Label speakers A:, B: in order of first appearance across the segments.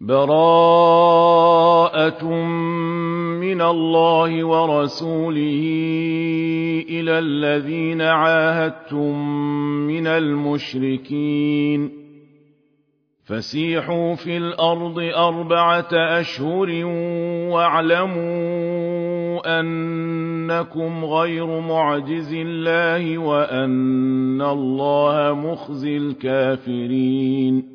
A: براءة من الله ورسوله إلى الذين عاهدتم من المشركين فسيحوا في الأرض 4 أشهر واعلموا أنكم غير معجز الله وأن الله مخزي الكافرين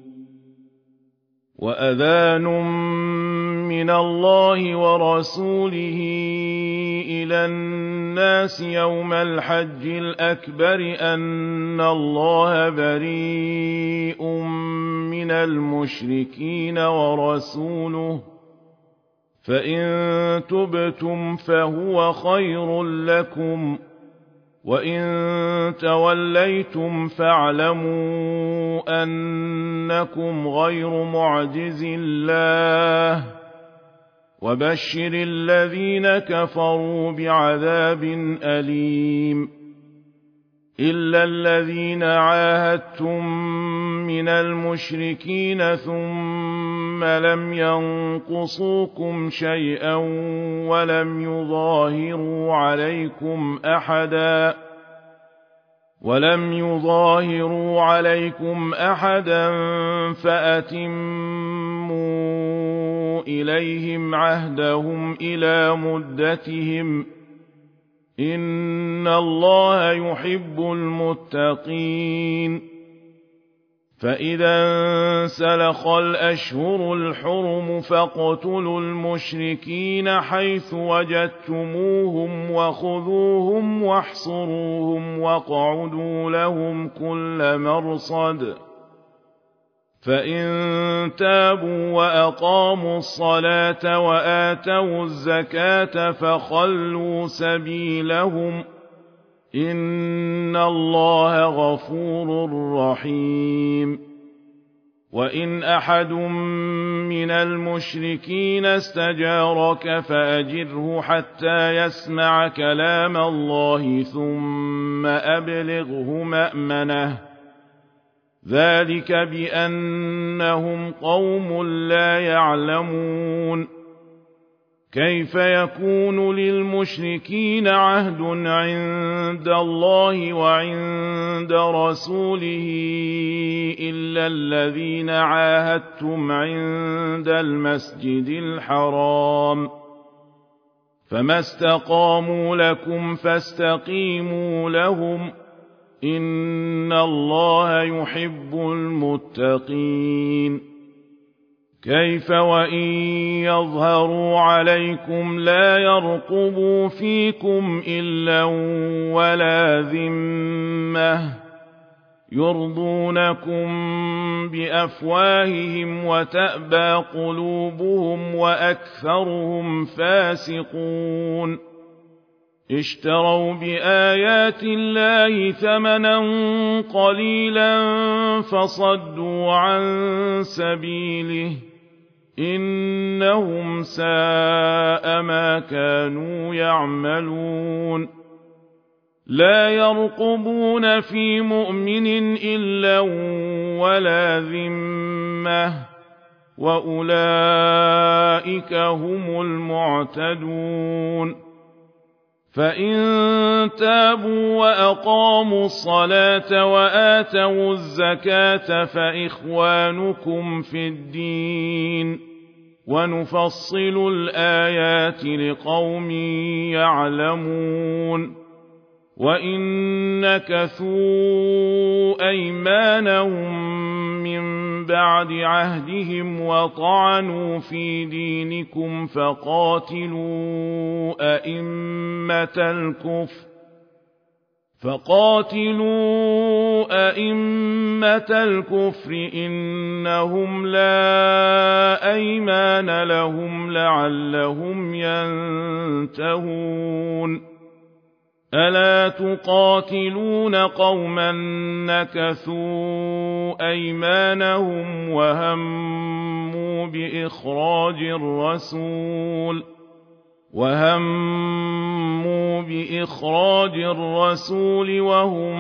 A: وأذان من الله ورسوله إلى الناس يوم الحج الأكبر أن الله بريء من المشركين ورسوله فإن تبتم فهو خير لكم وإن توليتم فاعلموا أنكم غير معجز الله وبشر الذين كفروا بعذاب أليم إلا الذين عاهدتم من المشركين ثم لم ينقصوكم شيئا ولم يظاهروا عليكم أحدا فأتموا إليهم عهدهم إلى مدتهم إن الله يحب المتقين فإذا انسلخ الأشهر الحرم فاقتلوا المشركين حيث وجدتموهم وخذوهم واحصروهم واقعدوا لهم كل مرصد فإن تابوا وأقاموا الصلاة وآتوا الزكاة فخلوا سبيلهم إن الله غفور رحيم وإن أحد من المشركين استجارك فأجره حتى يسمع كلام الله ثم أبلغه مأمنه ذلك بأنهم قوم لا يعلمون كيف يكون للمشركين عهد عند الله وعند رسوله إلا الذين عاهدتم عند المسجد الحرام فما استقاموا لكم فاستقيموا لهم إن الله يحب المتقين كيف وإن يظهروا عليكم لا يرقبوا فيكم إلا ولا ذمة يرضونكم بأفواههم وتأبى قلوبهم وأكثرهم فاسقون اشتروا بآيات الله ثمنا قليلا فصدوا عن سبيله إنهم ساء ما كانوا يعملون لا يرقبون في مؤمن إلا ولا ذمة وأولئك هم المعتدون فإن تابوا وأقاموا الصلاة وآتوا الزكاة فإخوانكم في الدين ونفصل الآيات لقوم يعلمون وإن نكثوا أيمانهم من بعد عهدهم وطعنوا في دينكم فقاتلوا أئمة الكفر إنهم لا أيمان لهم لعلهم ينتهون ألا تقاتلون قوما نكثوا أيمانهم وهموا بإخراج الرسول وهم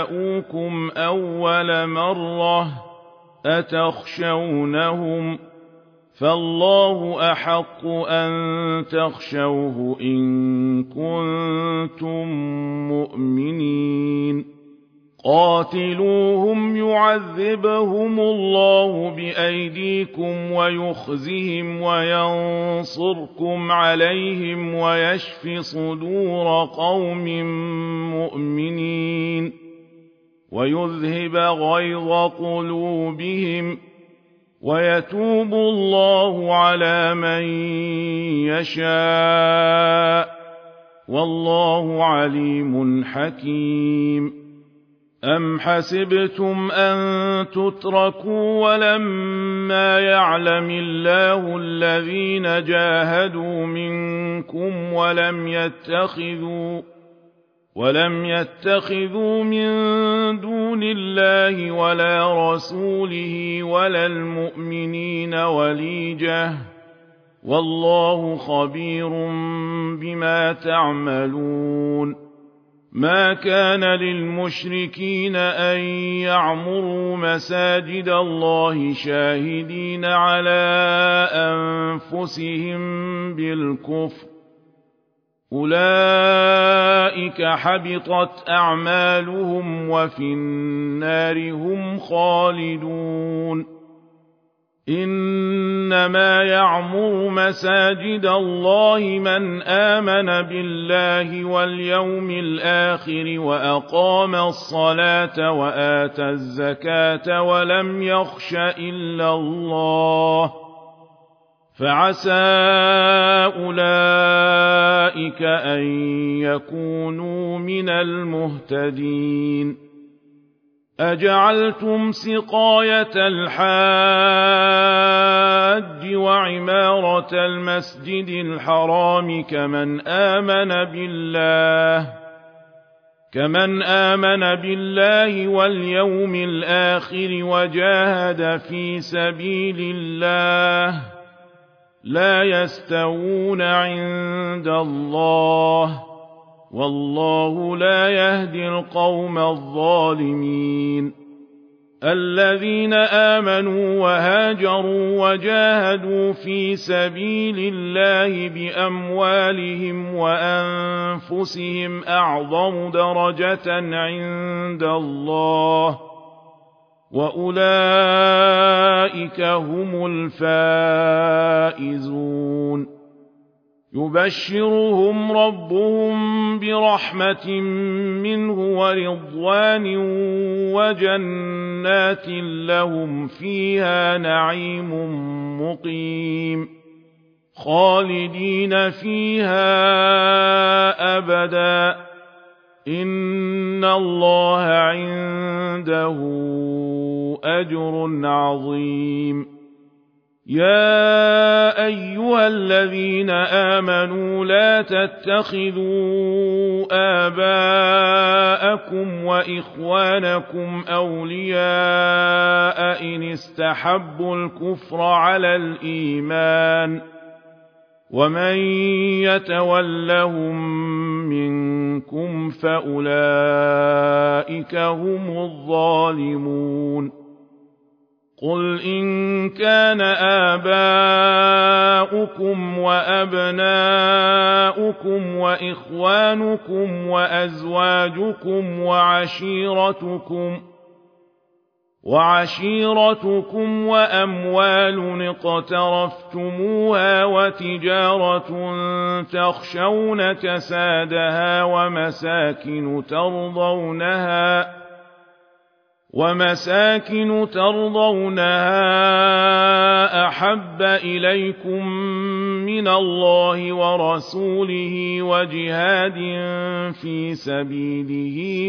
A: بدؤوكم أول مرة أتخشونهم فالله أحق أن تخشوه إن كنتم مؤمنين قاتلوهم يعذبهم الله بأيديكم ويخزهم وينصركم عليهم ويشف صدور قوم مؤمنين ويذهب غيظ قلوبهم ويتوب الله على من يشاء والله عليم حكيم أم حسبتم أن تتركوا ولما يعلم الله الذين جاهدوا منكم ولم يتخذوا من دون الله ولا رسوله ولا المؤمنين وليجة والله خبير بما تعملون ما كان للمشركين أن يعمروا مساجد الله شاهدين على أنفسهم بالكفر أولئك حبطت أعمالهم وفي النار هم خالدون إنما يعمر مساجد الله من آمن بالله واليوم الآخر وأقام الصلاة وآتى الزكاة ولم يخش إلا الله فعسى أولئك أن يكونوا من المهتدين أجعلتم سقاية الحاج وعمارة المسجد الحرام كمن آمن بالله واليوم الآخر وجاهد في سبيل الله لا يستوون عند الله والله لا يهدي القوم الظالمين الذين آمنوا وهاجروا وجاهدوا في سبيل الله بأموالهم وأنفسهم أعظم درجة عند الله وأولئك هم الفائزون يبشرهم ربهم برحمة منه ورضوان وجنات لهم فيها نعيم مقيم خالدين فيها أبدا إن الله عنده أجر عظيم يا أيها الذين آمنوا لا تتخذوا آباءكم وإخوانكم أولياء إن استحبوا الكفر على الإيمان ومن يتولهم منكم فأولئك هم الظالمون قل إن كان آباؤكم وأبناؤكم وإخوانكم وأزواجكم وعشيرتكم وأموال اقترفتموها وتجارة تخشون كسادها ومساكن ترضونها أحب إليكم من الله ورسوله وجهاد في سبيله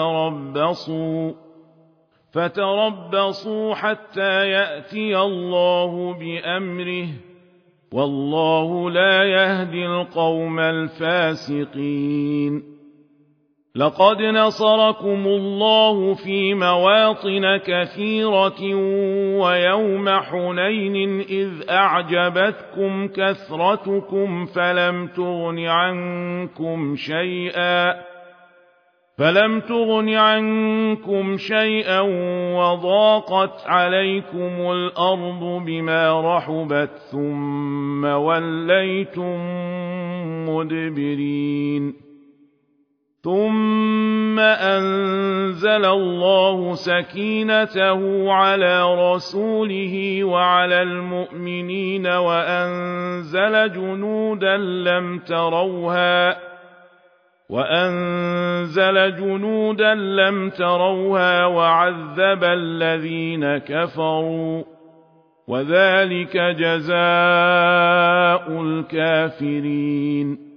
A: فتربصوا حتى يأتي الله بأمره والله لا يهدي القوم الفاسقين لقد نصركم الله في مواطن كثيرة ويوم حنين إذ أعجبتكم كثرتكم فلم تغن عنكم شيئا فلم تغن عنكم شيئا وضاقت عليكم الأرض بما رحبت ثم وليتم مدبرين ثم أنزل الله سكينته على رسوله وعلى المؤمنين وأنزل جنودا لم تروها وعذب الذين كفروا وذلك جزاء الكافرين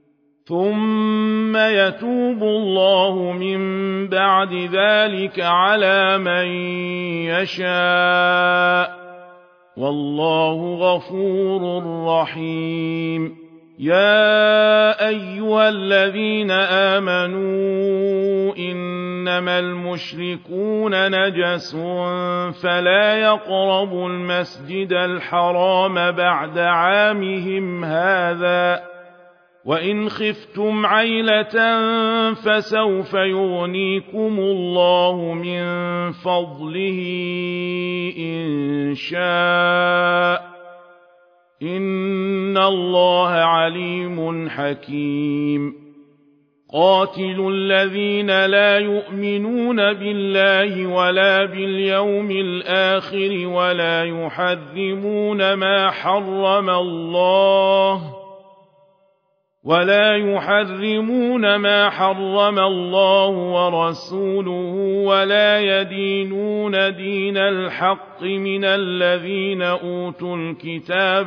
A: ثم يتوب الله من بعد ذلك على من يشاء والله غفور رحيم يا أيها الذين آمنوا إنما المشركون نجس فلا يقربوا المسجد الحرام بعد عامهم هذا وإن خفتم عيلة فسوف يغنيكم الله من فضله إن شاء إن الله عليم حكيم قاتلوا الذين لا يؤمنون بالله ولا باليوم الآخر ولا يحرمون ما حرم الله ورسوله ولا يدينون دين الحق من الذين أوتوا الكتاب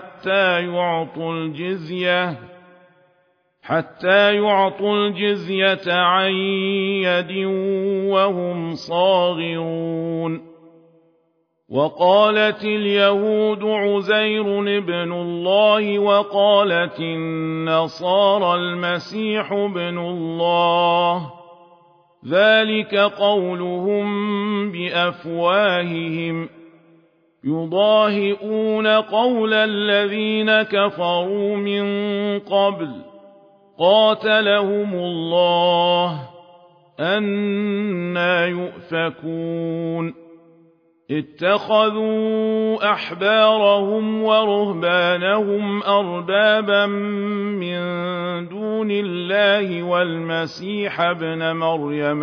A: حتى يعطوا الجزية عن يد وهم صاغرون وقالت اليهود عزير ابن الله وقالت النصارى المسيح ابن الله ذلك قولهم بأفواههم يضاهئون قول الذين كفروا من قبل قاتلهم الله أنى يؤفكون اتخذوا أحبارهم ورهبانهم أربابا من دون الله والمسيح ابن مريم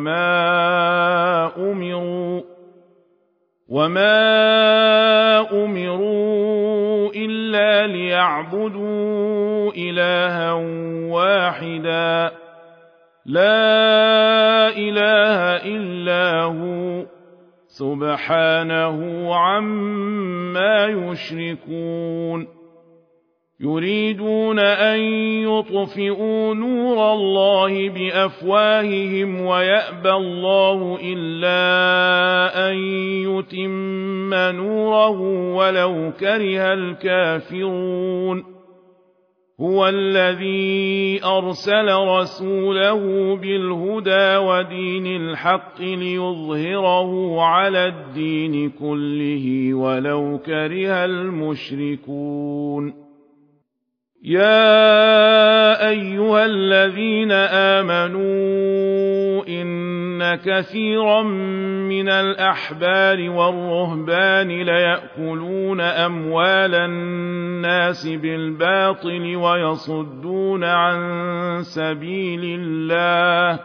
A: وما أمروا إلا ليعبدوا إلها واحدا لا إله إلا هو سبحانه عما يشركون يريدون أن يطفئوا نور الله بأفواههم ويأبى الله إلا أن يتم نوره ولو كره الكافرون هو الذي أرسل رسوله بالهدى ودين الحق ليظهره على الدين كله ولو كره المشركون يا أيها الذين آمنوا إن كثيرا من الأحبار والرهبان ليأكلون أموال الناس بالباطل ويصدون عن سبيل الله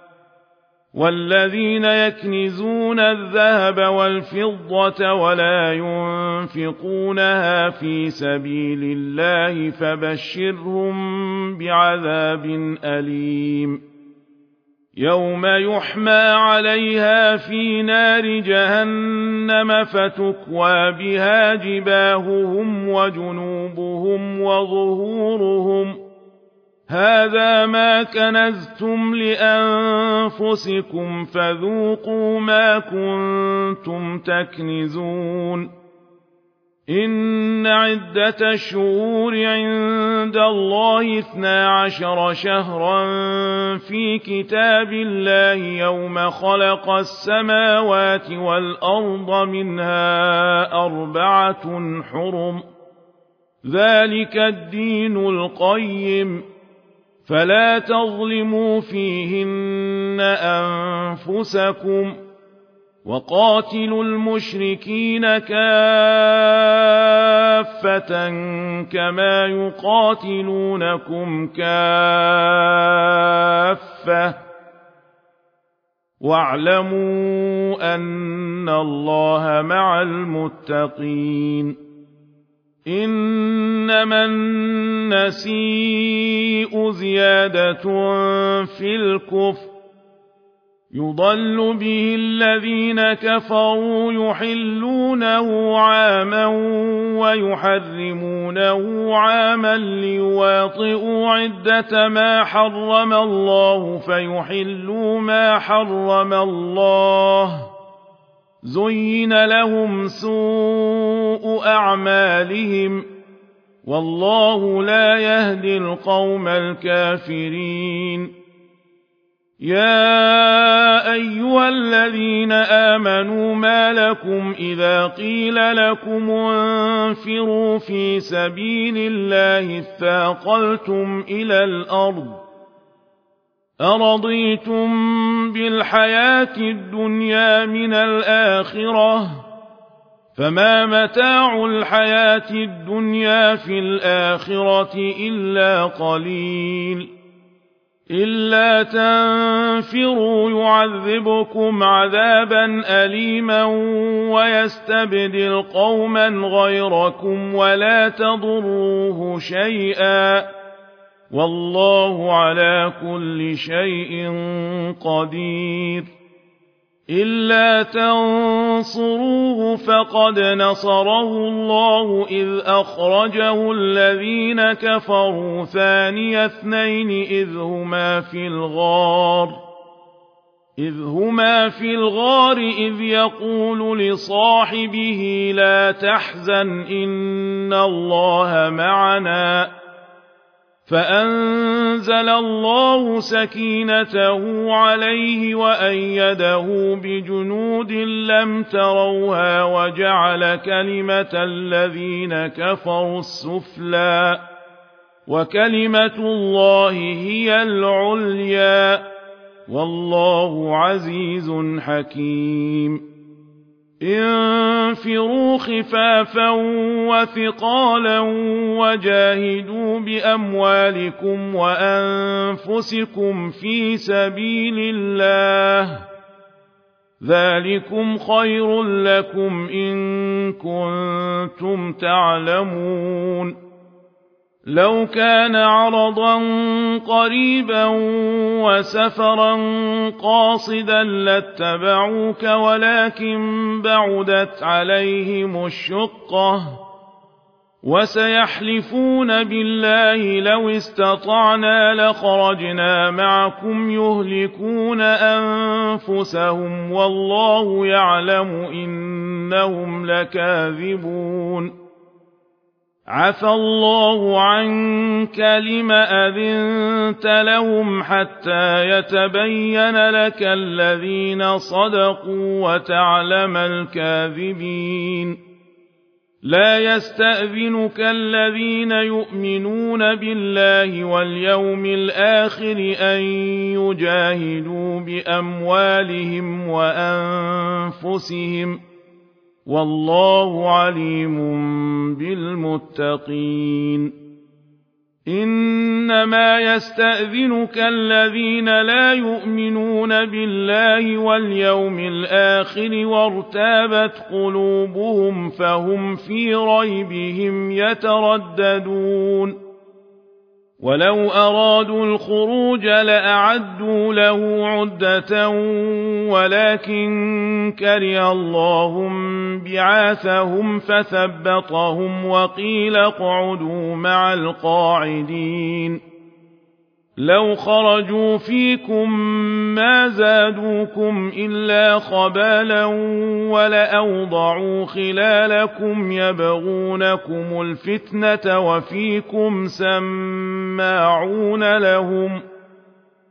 A: والذين يكنزون الذهب والفضة ولا ينفقونها في سبيل الله فبشرهم بعذاب أليم يوم يحمى عليها في نار جهنم فتكوى بها جباههم وجنوبهم وظهورهم هذا ما كنزتم لأنفسكم فذوقوا ما كنتم تكنزون إن عدة الشهور عند الله 12 شهرا في كتاب الله يوم خلق السماوات والأرض منها 4 حرم ذلك الدين القيم فلا تظلموا فيهن أنفسكم وقاتلوا المشركين كافة كما يقاتلونكم كافة واعلموا أن الله مع المتقين إنما النسيء زيادة في الكفر يضل به الذين كفروا يحلونه عاما ويحرمونه عاما ليواطئوا عدة ما حرم الله فيحلوا ما حرم الله زين لهم سوء أعمالهم والله لا يهدي القوم الكافرين يا أيها الذين آمنوا ما لكم إذا قيل لكم انفروا في سبيل الله اثاقلتم إلى الأرض أرضيتم بالحياة الدنيا من الآخرة فما متاع الحياة الدنيا في الآخرة إلا قليل إلا تنفروا يعذبكم عذابا أليما ويستبدل قوما غيركم ولا تضروه شيئا والله على كل شيء قدير إلا تنصروه فقد نصره الله إذ أخرجه الذين كفروا ثاني اثنين إذ هما في الغار إذ يقول لصاحبه لا تحزن إن الله معنا فأنزل الله سكينته عليه وأيده بجنود لم تروها وجعل كلمة الذين كفروا السفلى وكلمة الله هي العليا والله عزيز حكيم انفروا خفافا وثقالا وجاهدوا بأموالكم وأنفسكم في سبيل الله ذلكم خير لكم إن كنتم تعلمون لو كان عرضا قريبا وسفرا قاصدا لاتبعوك ولكن بعدت عليهم الشقة وسيحلفون بالله لو استطعنا لخرجنا معكم يهلكون أنفسهم والله يعلم إنهم لكاذبون عفى الله عنك لم أذنت لهم حتى يتبين لك الذين صدقوا وتعلم الكاذبين لا يستأذنك الذين يؤمنون بالله واليوم الآخر أن يجاهدوا بأموالهم وأنفسهم والله عليم بالمتقين إنما يستأذنك الذين لا يؤمنون بالله واليوم الآخر وارتابت قلوبهم فهم في ريبهم يترددون ولو أرادوا الخروج لأعدوا له عدة ولكن كره الله بعاثهم فثبطهم وقيل اقعدوا مع القاعدين لو خرجوا فيكم ما زادوكم إلا خبالا ولأوضعوا خلالكم يبغونكم الفتنة وفيكم سماعون لهم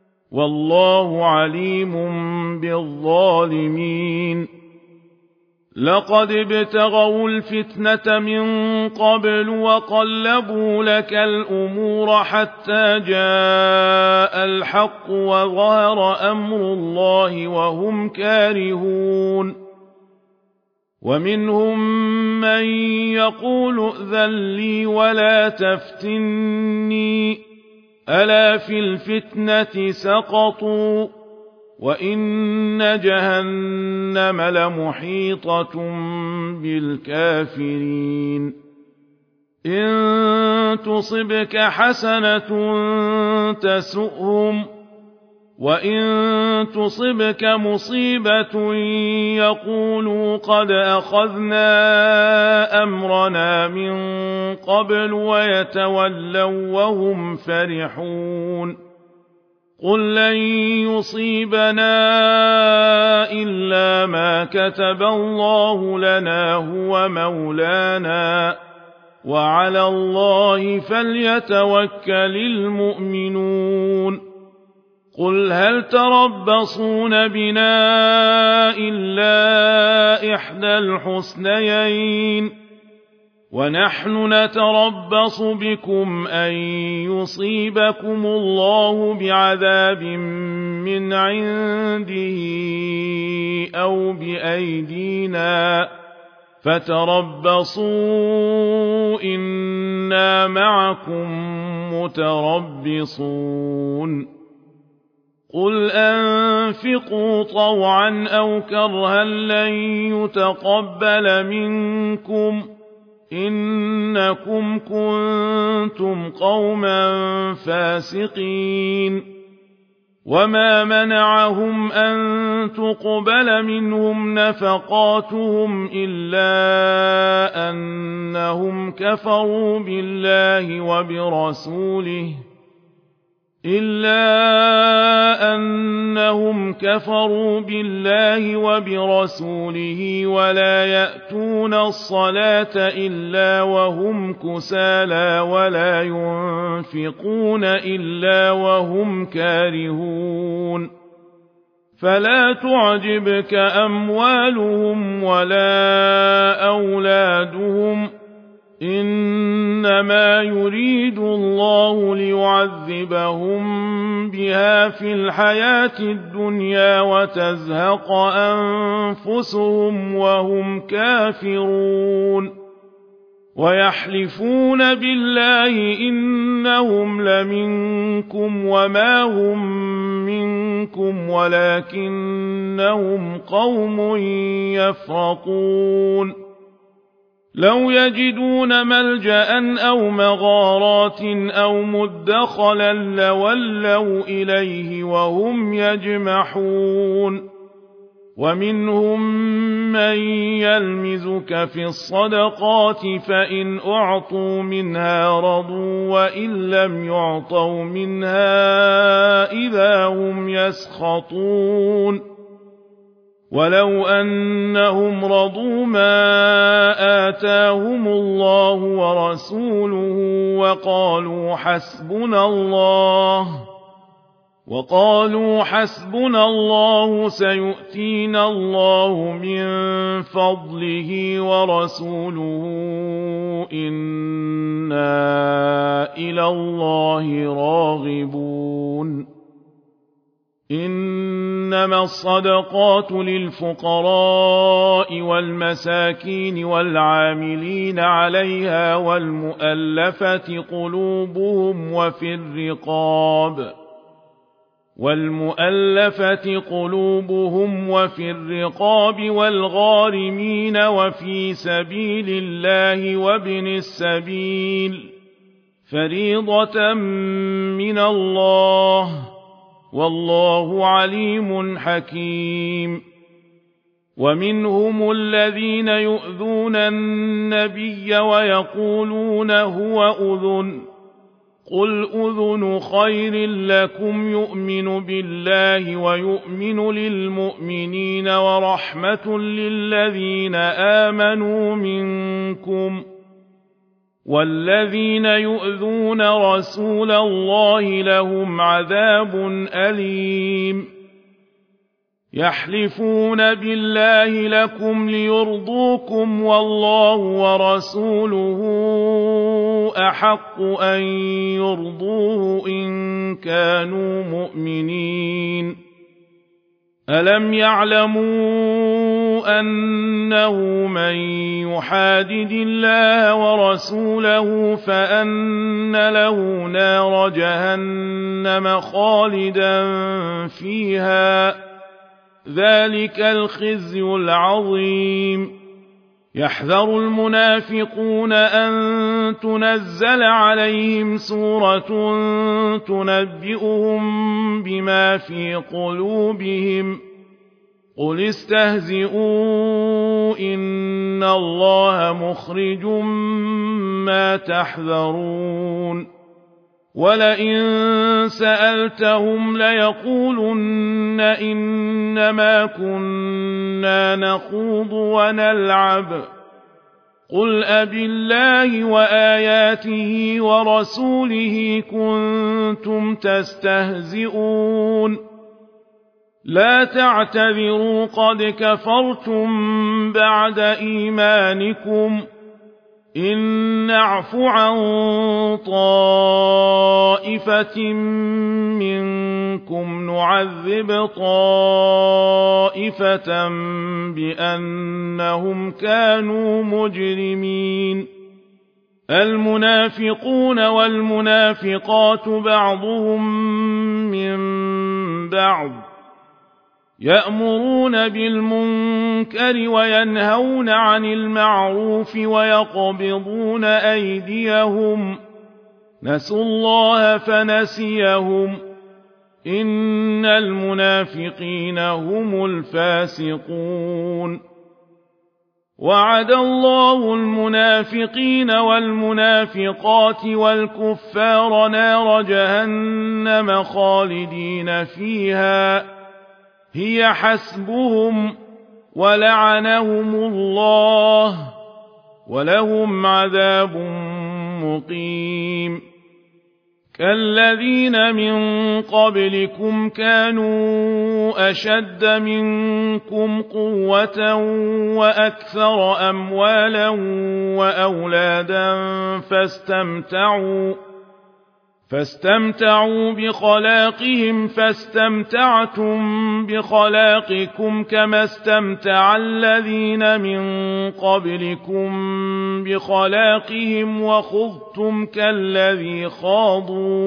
A: والله عليم بالظالمين لقد ابتغوا الفتنة من قبل وقلبوا لك الأمور حتى جاء الحق وظهر أمر الله وهم كارهون ومنهم من يقول ائذن لي ولا تفتني ألا في الفتنة سقطوا وإن جهنم لمحيطة بالكافرين إن تصبك حسنة تسؤهم وإن تصبك مصيبة يقولوا قد أخذنا أمرنا من قبل ويتولوا وهم فرحون قل لن يصيبنا إلا ما كتب الله لنا هو مولانا وعلى الله فليتوكل المؤمنون قل هل تربصون بنا إلا إحدى الحسنيين ونحن نتربص بكم أن يصيبكم الله بعذاب من عنده أو بأيدينا فتربصوا إنا معكم متربصون قل أنفقوا طوعا أو كرها لن يتقبل منكم إنكم كنتم قوما فاسقين وما منعهم أن تقبل منهم نفقاتهم إلا أنهم كفروا بالله وبرسوله ولا يأتون الصلاة إلا وهم كسالى ولا ينفقون إلا وهم كارهون فلا تعجبك أموالهم ولا أولادهم إنما يريد الله ليعذبهم بها في الحياة الدنيا وتزهق أنفسهم وهم كافرون ويحلفون بالله إنهم لمنكم وما هم منكم ولكنهم قوم يفرقون لو يجدون ملجأ أو مغارات أو مدخلا لولوا إليه وهم يجمحون ومنهم من يلمزك في الصدقات فإن أعطوا منها رضوا وإن لم يعطوا منها إذا هم يسخطون ولو أنهم رضوا ما آتاهم الله ورسوله وقالوا حسبنا الله سيؤتينا الله من فضله ورسوله إنا إلى الله راغبون إنما الصدقات للفقراء والمساكين والعاملين عليها والمؤلفة قلوبهم وفي الرقاب والغارمين وفي سبيل الله وابن السبيل فريضة من الله والله عليم حكيم ومنهم الذين يؤذون النبي ويقولون هو أذن قل أذن خير لكم يؤمن بالله ويؤمن للمؤمنين ورحمة للذين آمنوا منكم والذين يؤذون رسول الله لهم عذاب أليم يحلفون بالله لكم ليرضوكم والله ورسوله أحق أن يرضوه إن كانوا مؤمنين ألم يعلموا أنه من يحادد الله ورسوله فأن له نار جهنم خالدا فيها ذلك الخزي العظيم يحذر المنافقون أن تنزل عليهم سورة تنبئهم بما في قلوبهم قل استهزئوا إن الله مخرج ما تحذرون ولئن سألتهم ليقولن إنما كنا نخوض ونلعب قل أبالله وآياته ورسوله كنتم تستهزئون لا تعتذروا قد كفرتم بعد إيمانكم إن نعف عن طائفة منكم نعذب طائفة بأنهم كانوا مجرمين المنافقون والمنافقات بعضهم من بعض يأمرون بالمنكر وينهون عن المعروف ويقبضون أيديهم نسوا الله فنسيهم إن المنافقين هم الفاسقون وعد الله المنافقين والمنافقات والكفار نار جهنم خالدين فيها هي حسبهم ولعنهم الله ولهم عذاب مقيم كالذين من قبلكم كانوا أشد منكم قوة وأكثر أموالا وأولادا فاستمتعوا بخلاقهم فاستمتعتم بخلاقكم كما استمتع الذين من قبلكم بخلاقهم وخضتم كالذي خاضوا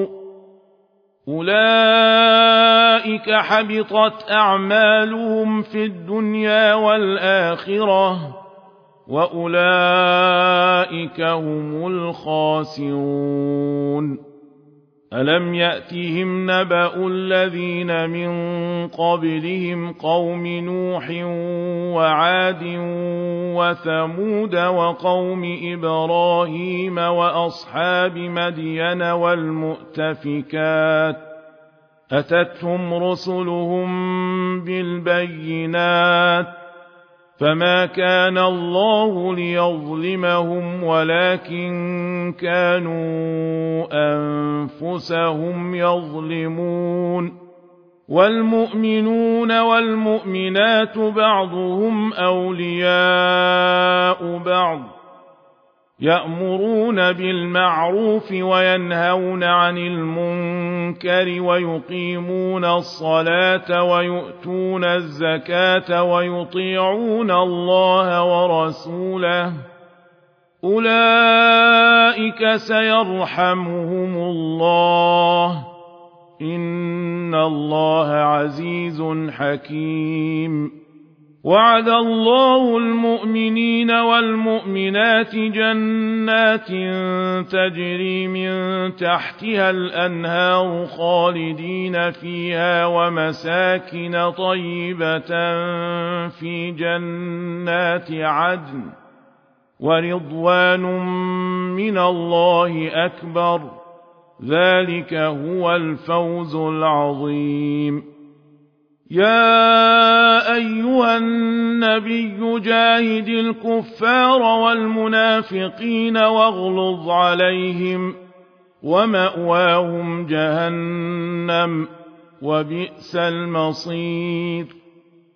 A: أولئك حبطت أعمالهم في الدنيا والآخرة وأولئك هم الخاسرون ألم يأتهم نبأ الذين من قبلهم قوم نوح وعاد وثمود وقوم إبراهيم وأصحاب مدين والمؤتفكات أتتهم رسلهم بالبينات فما كان الله ليظلمهم ولكن كانوا أنفسهم يظلمون والمؤمنون والمؤمنات بعضهم أولياء بعض يأمرون بالمعروف وينهون عن المنكر ويقيمون الصلاة ويؤتون الزكاة ويطيعون الله ورسوله أولئك سيرحمهم الله إن الله عزيز حكيم وعد الله المؤمنين والمؤمنات جنات تجري من تحتها الأنهار خالدين فيها ومساكن طيبة في جنات عدن ورضوان من الله أكبر ذلك هو الفوز العظيم يا أيها النبي جاهد الكفار والمنافقين واغلظ عليهم ومأواهم جهنم وبئس المصير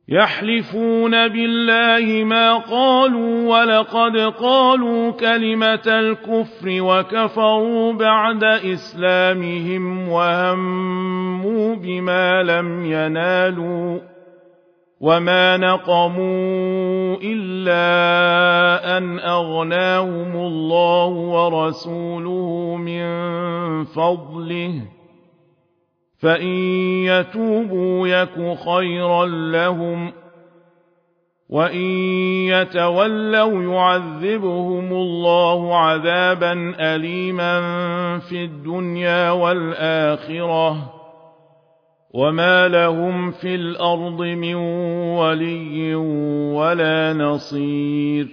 A: يحلفون بالله ما قالوا ولقد قالوا كلمة الكفر وكفروا بعد إسلامهم وهموا بما لم ينالوا وما نقموا إلا أن أغناهم الله ورسوله من فضله فإن يتوبوا يك خيرا لهم وإن يتولوا يعذبهم الله عذابا أليما في الدنيا والآخرة وما لهم في الأرض من ولي ولا نصير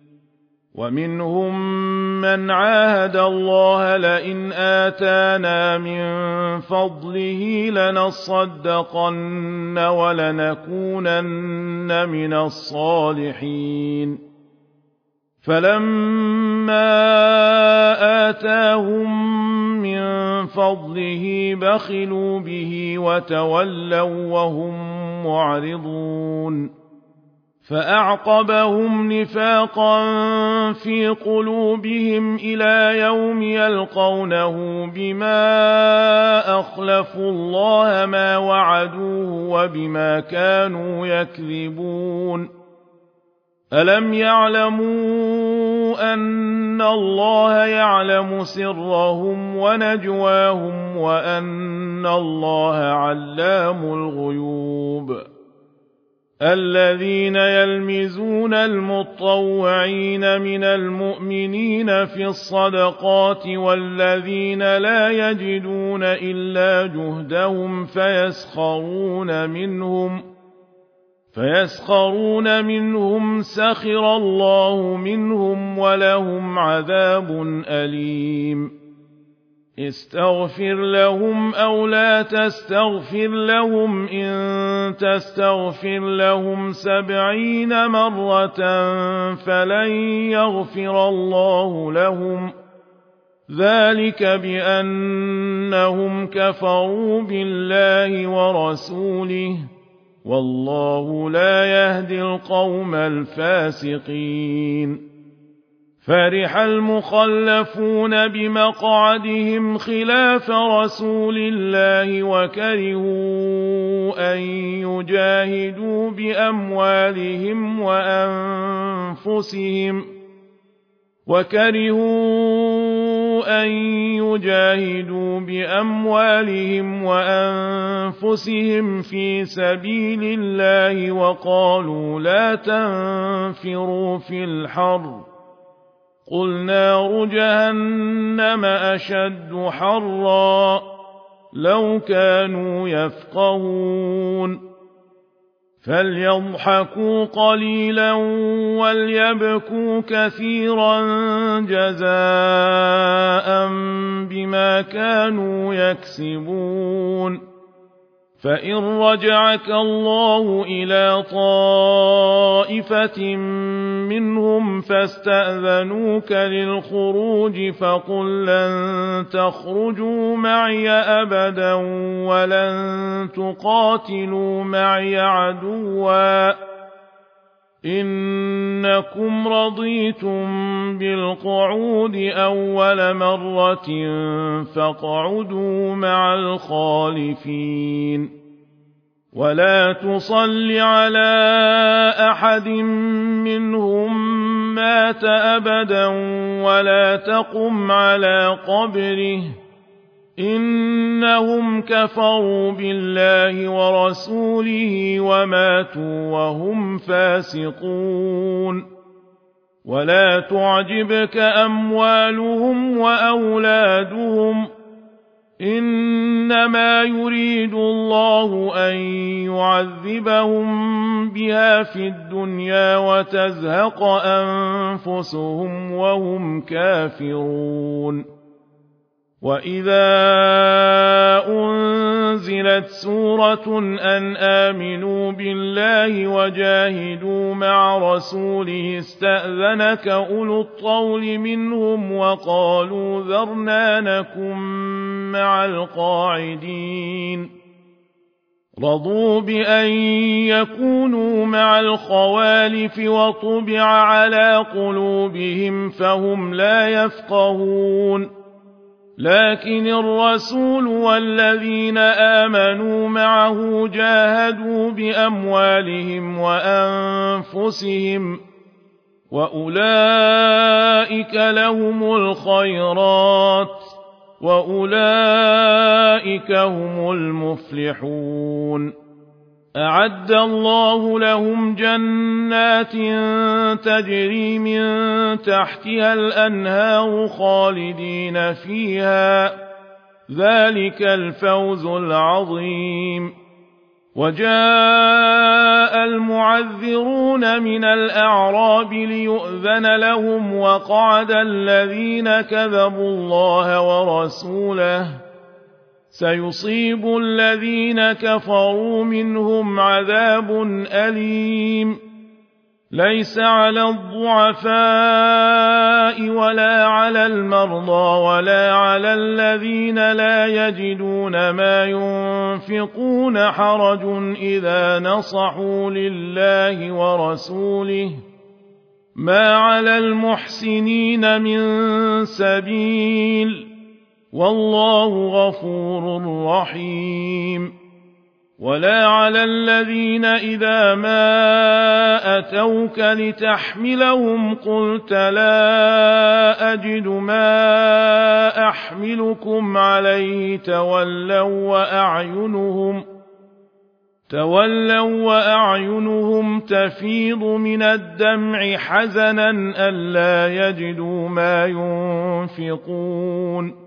A: ومنهم من عاهد الله لئن آتانا من فضله لنصدقن ولنكونن من الصالحين فلما آتاهم من فضله بخلوا به وتولوا وهم معرضون فأعقبهم نفاقا في قلوبهم إلى يوم يلقونه بما أخلفوا الله ما وعدوه وبما كانوا يكذبون ألم يعلموا أن الله يعلم سرهم ونجواهم وأن الله علام الغيوب الذين يلمزون المطوعين من المؤمنين في الصدقات والذين لا يجدون إلا جهدهم فيسخرون منهم سخر الله منهم ولهم عذاب أليم استغفر لهم أو لا تستغفر لهم إن تستغفر لهم 70 مرة فلن يغفر الله لهم ذلك بأنهم كفروا بالله ورسوله والله لا يهدي القوم الفاسقين فرح المخلفون بمقعدهم خلاف رسول الله وكرهوا أن يجاهدوا بأموالهم وأنفسهم في سبيل الله وقالوا لا تنفروا في الحر قل نار جهنم أشد حرا لو كانوا يفقهون فليضحكوا قليلا وليبكوا كثيرا جزاء بما كانوا يكسبون فإن رجعك الله إلى طائفة منهم فاستأذنوك للخروج فقل لن تخرجوا معي أبدا ولن تقاتلوا معي عدوا إنكم رضيتم بالقعود أول مرة فاقعدوا مع الخالفين ولا تصل على أحد منهم مات أبدا ولا تقم على قبره إنهم كفروا بالله ورسوله وماتوا وهم فاسقون ولا تعجبك أموالهم وأولادهم إنما يريد الله أن يعذبهم بها في الدنيا وتزهق أنفسهم وهم كافرون وإذا أنزلت سورة أن آمنوا بالله وجاهدوا مع رسوله استأذنك أولو الطول منهم وقالوا ذرنا نكن مع القاعدين رضوا بأن يكونوا مع الخوالف وطبع على قلوبهم فهم لا يفقهون لكن الرسول والذين آمنوا معه جاهدوا بأموالهم وأنفسهم وأولئك لهم الخيرات وأولئك هم المفلحون أعد الله لهم جنات تجري من تحتها الأنهار خالدين فيها ذلك الفوز العظيم وجاء المعذرون من الأعراب ليؤذن لهم وقعد الذين كذبوا الله ورسوله سيصيب الذين كفروا منهم عذاب أليم ليس على الضعفاء ولا على المرضى ولا على الذين لا يجدون ما ينفقون حرج إذا نصحوا لله ورسوله ما على المحسنين من سبيل والله غفور رحيم ولا على الذين إذا ما أتوك لتحملهم قلت لا أجد ما أحملكم عليه تولوا وأعينهم تفيض من الدمع حزنا ألا يجدوا ما ينفقون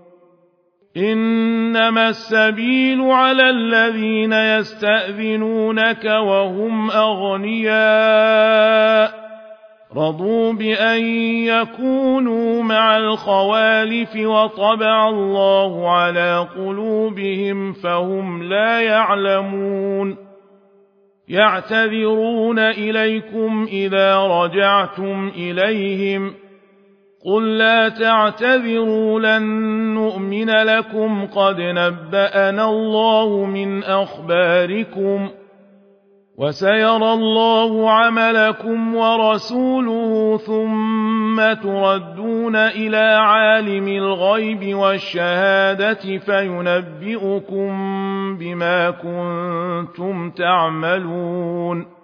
A: إنما السبيل على الذين يستأذنونك وهم أغنياء رضوا بأن يكونوا مع الخوالف وطبع الله على قلوبهم فهم لا يعلمون يعتذرون إليكم إذا رجعتم إليهم قل لا تعتذروا لن نؤمن لكم قد نبأنا الله من أخباركم وسيرى الله عملكم ورسوله ثم تردون إلى عالم الغيب والشهادة فينبئكم بما كنتم تعملون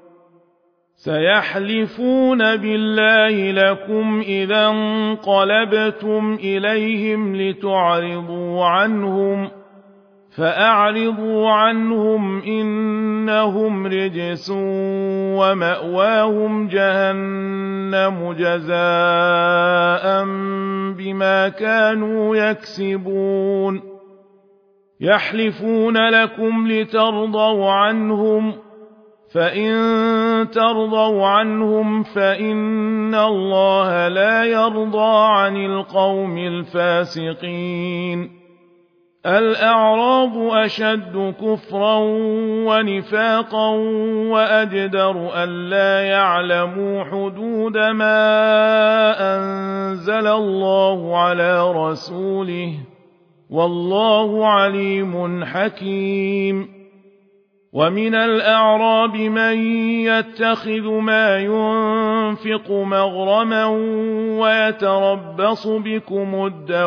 A: سيحلفون بالله لكم إذا انقلبتم إليهم لتعرضوا عنهم فأعرضوا عنهم إنهم رجس ومأواهم جهنم جزاء بما كانوا يكسبون يحلفون لكم لترضوا عنهم فإن ترضوا عنهم فإن الله لا يرضى عن القوم الفاسقين الأعراب أشد كفرا ونفاقا وأجدر ألا يعلموا حدود ما أنزل الله على رسوله والله عليم حكيم ومن الأعراب من يتخذ ما ينفق مغرما ويتربص بكم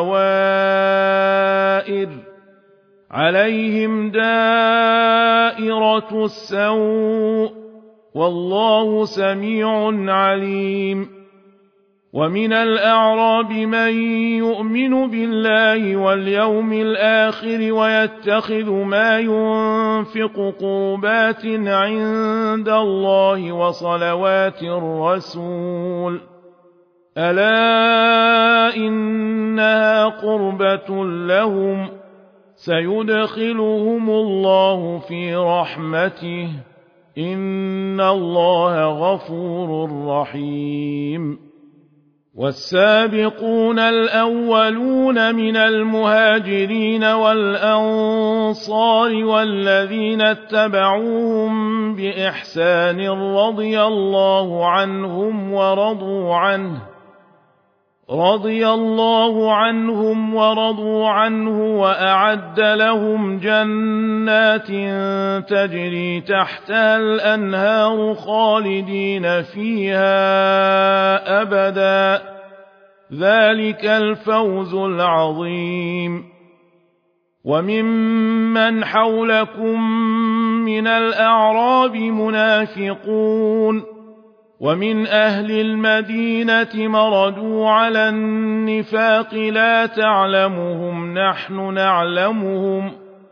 A: الدوائر عليهم دائرة السوء والله سميع عليم ومن الأعراب من يؤمن بالله واليوم الآخر ويتخذ ما ينفق قربات عند الله وصلوات الرسول ألا إنها قربة لهم سيدخلهم الله في رحمته إن الله غفور رحيم والسابقون الأولون من المهاجرين والأنصار والذين اتبعوهم بإحسان رضي الله عنهم ورضوا عنه رضي الله عنهم ورضوا عنه وأعد لهم جنات تجري تحتها الأنهار خالدين فيها أبدا ذلك الفوز العظيم وممن حولكم من الأعراب منافقون ومن أهل المدينة مردوا على النفاق لا تعلمهم نحن نعلمهم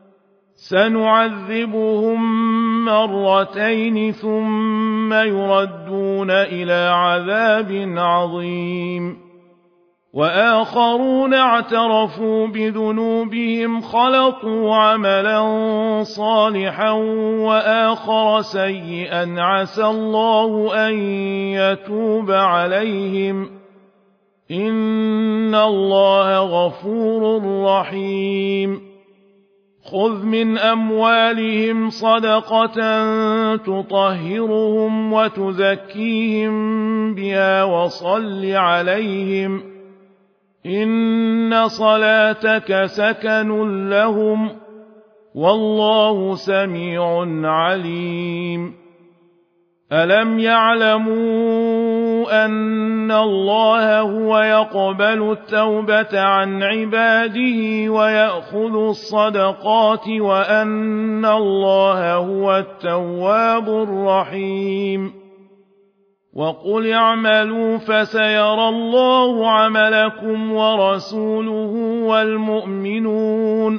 A: سنعذبهم مرتين ثم يردون إلى عذاب عظيم وآخرون اعترفوا بذنوبهم خلطوا عملا صالحا وآخر سيئا عسى الله أن يتوب عليهم إن الله غفور رحيم خذ من أموالهم صدقة تطهرهم وتزكيهم بها وصل عليهم إن صلاتك سكن لهم والله سميع عليم ألم يعلموا أن الله هو يقبل التوبة عن عباده ويأخذ الصدقات وأن الله هو التواب الرحيم وقل اعملوا فسيرى الله عملكم ورسوله والمؤمنون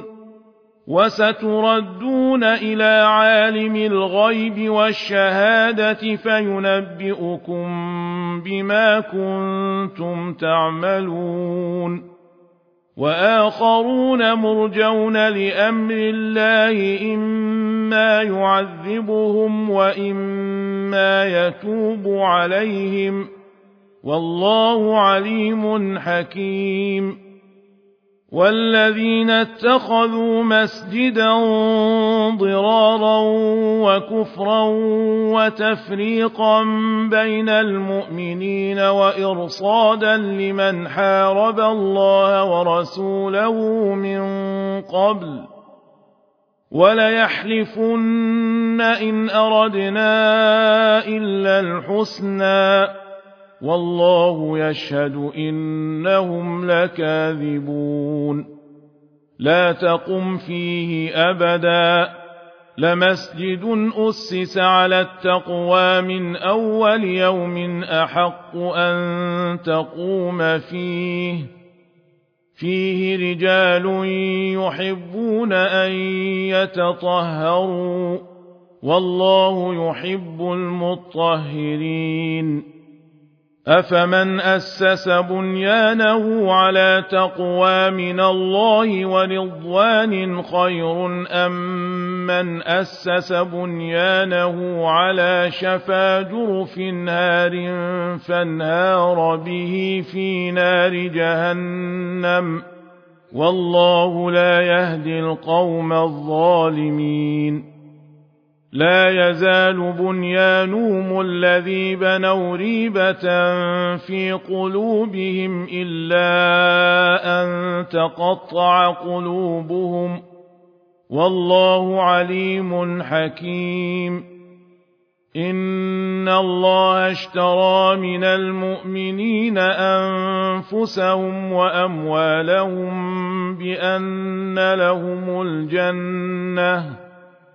A: وستردون إلى عالم الغيب والشهادة فينبئكم بما كنتم تعملون وآخرون مرجون لأمر الله إما يعذبهم وإما يتوب عليهم والله عليم حكيم والذين اتخذوا مسجدا ضرارا وكفرا وتفريقا بين المؤمنين وإرصادا لمن حارب الله ورسوله من قبل وليحلفن إن أردنا إلا الحسنى والله يشهد إنهم لكاذبون لا تقم فيه أبدا لمسجد أسس على التقوى من أول يوم أحق أن تقوم فيه رجال يحبون أن يتطهروا والله يحب المطهرين أفمن أسس بنيانه على تقوى من الله ورضوان خير أم من أسس بنيانه على شفا جرف نار فانهار به في نار جهنم والله لا يهدي القوم الظالمين لا يزال بنيانهم الذي بنوا ريبة في قلوبهم إلا أن تقطع قلوبهم والله عليم حكيم إن الله اشترى من المؤمنين أنفسهم وأموالهم بأن لهم الجنة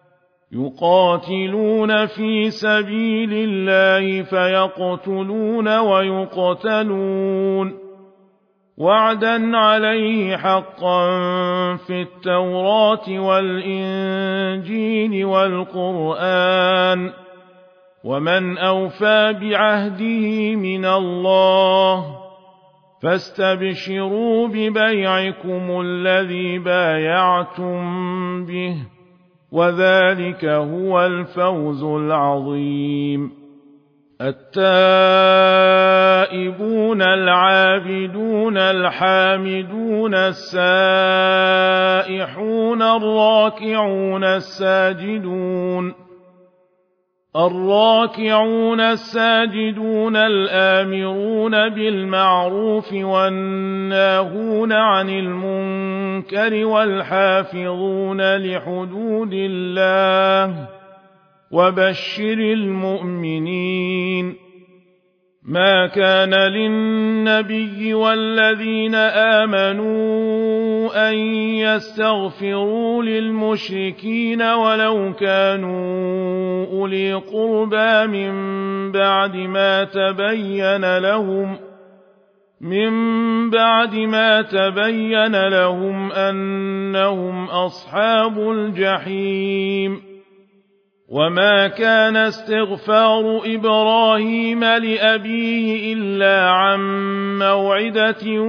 A: يقاتلون في سبيل الله فيقتلون ويقتلون وعدا عليه حقا في التوراة والإنجيل والقرآن ومن أوفى بعهده من الله فاستبشروا ببيعكم الذي بايعتم به وذلك هو الفوز العظيم التائبون العابدون الحامدون السائحون الراكعون الساجدون الراكعون الساجدون الآمرون بالمعروف والناهون عن المنكر والحافظون لحدود الله وبشر المؤمنين ما كان للنبي والذين آمنوا أن يستغفروا للمشركين ولو كانوا أولي قربى من بعد ما تبين لهم أنهم أصحاب الجحيم وما كان استغفار إبراهيم لأبيه إلا عن موعدة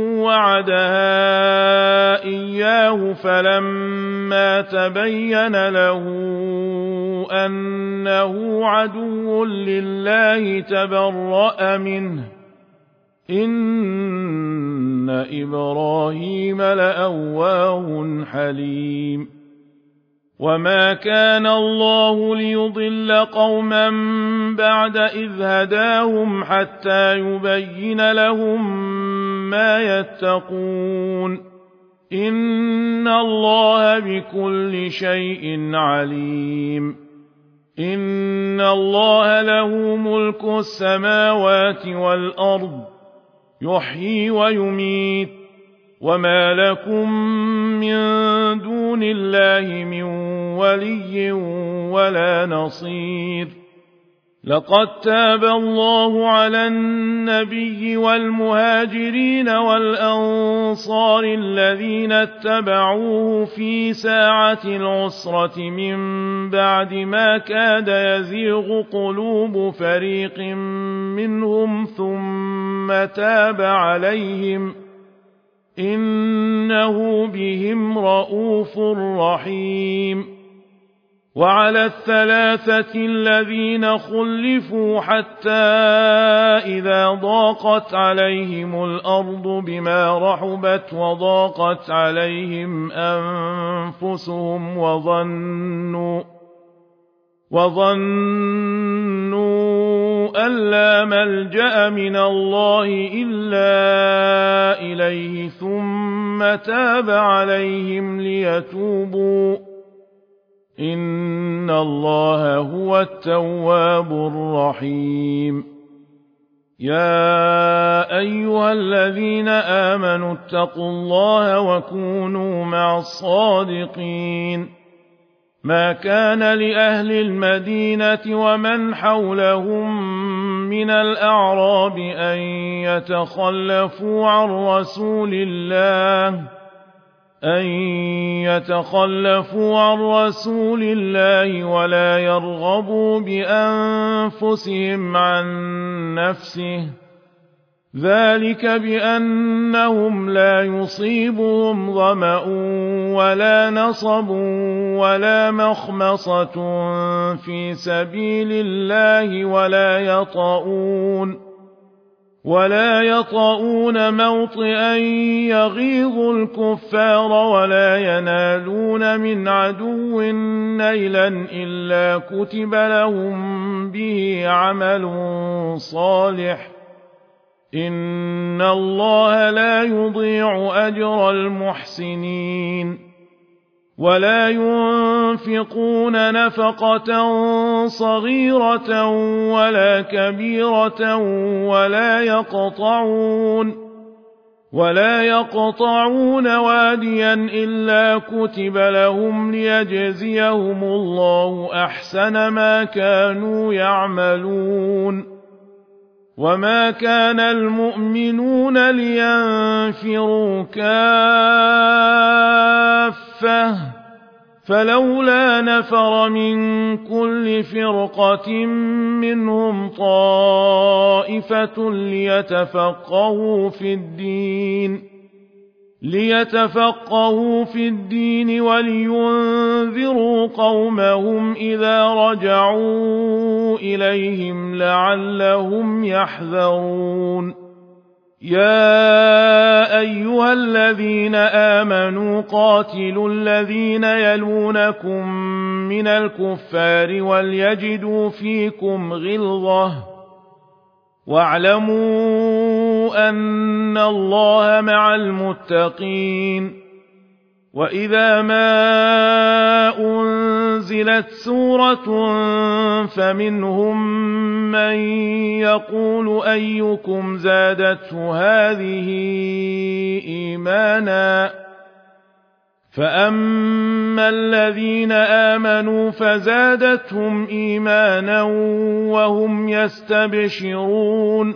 A: وعدها إياه فلما تبين له أنه عدو لله تبرأ منه إن إبراهيم لأواه حليم وما كان الله ليضل قوما بعد إذ هداهم حتى يبين لهم ما يتقون إن الله بكل شيء عليم إن الله له ملك السماوات والأرض يحيي ويميت وما لكم من دون الله من ولي ولا نصير لقد تاب الله على النبي والمهاجرين والأنصار الذين اتبعوه في ساعة العسرة من بعد ما كاد يزيغ قلوب فريق منهم ثم تاب عليهم إنه بهم رءوف رحيم وعلى الثلاثة الذين خلفوا حتى إذا ضاقت عليهم الأرض بما رحبت وضاقت عليهم أنفسهم وظنوا أن لا ملجأ من الله إلا إليه ثم تاب عليهم ليتوبوا إن الله هو التواب الرحيم يا أيها الذين آمنوا اتقوا الله وكونوا مع الصادقين ما كان لأهل المدينة ومن حولهم من الأعراب أن يتخلفوا عن رسول الله ولا يرغبوا بأنفسهم عن نفسه ذلك بأنهم لا يصيبهم ظمأ ولا نصب ولا مخمصة في سبيل الله ولا يطؤون موطئا يغيظ الكفار ولا ينالون من عدو نيلا إلا كتب لهم به عمل صالح إن الله لا يضيع أجر المحسنين ولا ينفقون نفقة صغيرة ولا كبيرة ولا يقطعون واديا إلا كتب لهم ليجزيهم الله أحسن ما كانوا يعملون وما كان المؤمنون لينفروا كافة فلولا نفر من كل فرقة منهم طائفة ليتفقهوا في الدين ولينذروا قومهم إذا رجعوا إليهم لعلهم يحذرون يا أيها الذين آمنوا قاتلوا الذين يلونكم من الكفار وليجدوا فيكم غلظة واعلموا أن الله مع المتقين وإذا ما أنزلت سورة فمنهم من يقول أيكم زادته هذه إيمانا فأما الذين آمنوا فزادتهم إيمانا وهم يستبشرون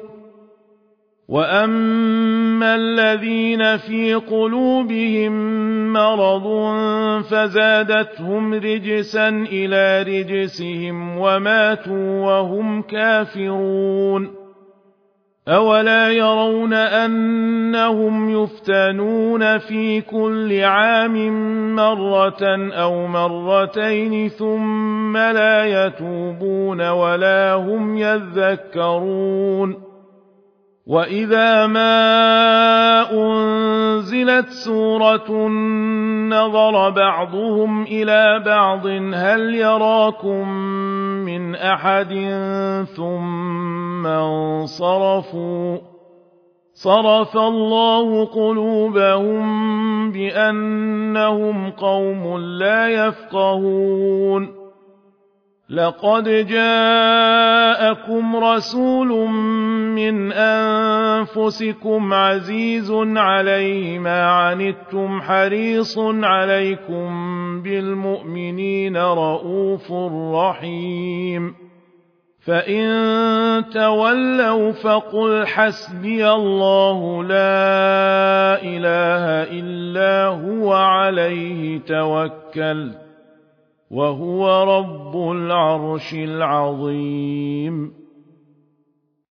A: وأما الذين في قلوبهم مرض فزادتهم رجسا إلى رجسهم وماتوا وهم كافرون أولا يرون أنهم يفتنون في كل عام مرة أو مرتين ثم لا يتوبون ولا هم يذكرون وإذا ما أنزلت سورة نظر بعضهم إلى بعض هل يراكم من أحد ثم انصرفوا صرف الله قلوبهم بأنهم قوم لا يفقهون لقد جاءكم رسول من أنفسكم عزيز عليه ما عنتم حريص عليكم بالمؤمنين رءوف رحيم فإن تولوا فقل حسبي الله لا إله إلا هو عليه توكلت وهو رب العرش العظيم